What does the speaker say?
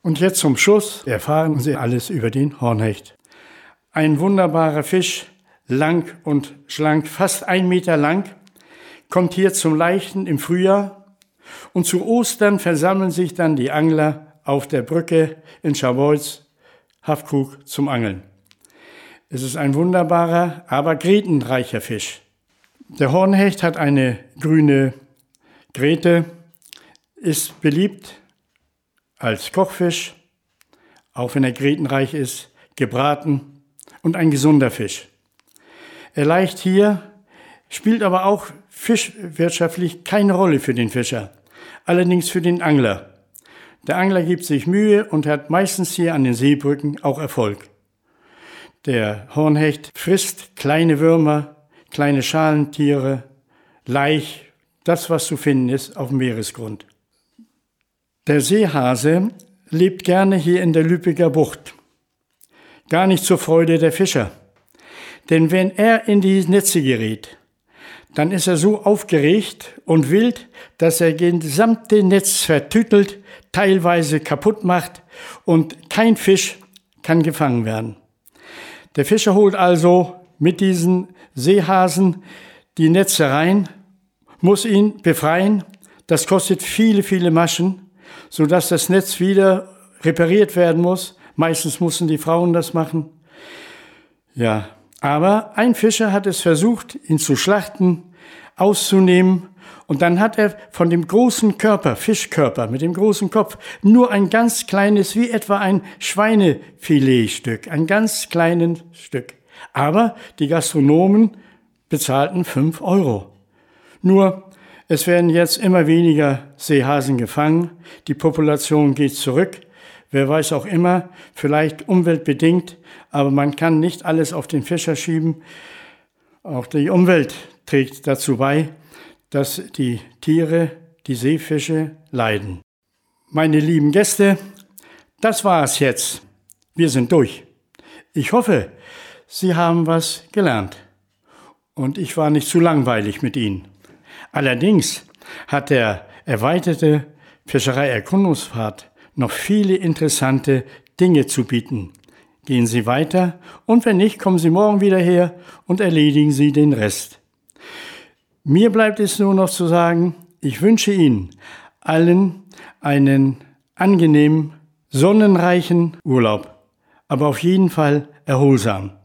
Und jetzt zum Schluss erfahren Sie alles über den Hornhecht. Ein wunderbarer Fisch, lang und schlank, fast 1 Meter lang, kommt hier zum Laichen im Frühjahr und zu Ostern versammeln sich dann die Angler auf der Brücke in Scharbeutz, Haffkrug zum Angeln. Es ist ein wunderbarer, aber grätenreicher Fisch. Der Hornhecht hat eine grüne Gräte, ist beliebt als Kochfisch, auch wenn er grätenreich ist, gebraten und ein gesunder Fisch. Er laicht hier, spielt aber auch fischwirtschaftlich keine Rolle für den Fischer, allerdings für den Angler. Der Angler gibt sich Mühe und hat meistens hier an den Seebrücken auch Erfolg. Der Hornhecht frisst kleine Würmer, kleine Schalentiere, Laich, das, was zu finden ist auf dem Meeresgrund. Der Seehase lebt gerne hier in der Lübecker Bucht. Gar nicht zur Freude der Fischer. Denn wenn er in die Netze gerät, dann ist er so aufgeregt und wild, dass er das gesamte Netz vertüttelt, teilweise kaputt macht und kein Fisch kann gefangen werden. Der Fischer holt also mit diesen Seehasen die Netze rein, muss ihn befreien. Das kostet viele, viele Maschen, sodass das Netz wieder repariert werden muss. Meistens müssen die Frauen das machen. Ja, aber ein Fischer hat es versucht, ihn zu schlachten, auszunehmen. Und dann hat er von dem großen Körper, Fischkörper mit dem großen Kopf, nur ein ganz kleines, wie etwa ein Schweinefiletstück, ein ganz kleines Stück. Aber die Gastronomen bezahlten 5 Euro. Nur, es werden jetzt immer weniger Seehasen gefangen, die Population geht zurück. Wer weiß auch immer, vielleicht umweltbedingt, aber man kann nicht alles auf den Fischer schieben. Auch die Umwelt trägt dazu bei, dass die Tiere, die Seefische, leiden. Meine lieben Gäste, das war es jetzt. Wir sind durch. Ich hoffe, Sie haben was gelernt. Und ich war nicht zu langweilig mit Ihnen. Allerdings hat der erweiterte Fischereierkundungspfad noch viele interessante Dinge zu bieten. Gehen Sie weiter und wenn nicht, kommen Sie morgen wieder her und erledigen Sie den Rest. Mir bleibt es nur noch zu sagen, ich wünsche Ihnen allen einen angenehmen, sonnenreichen Urlaub, aber auf jeden Fall erholsam.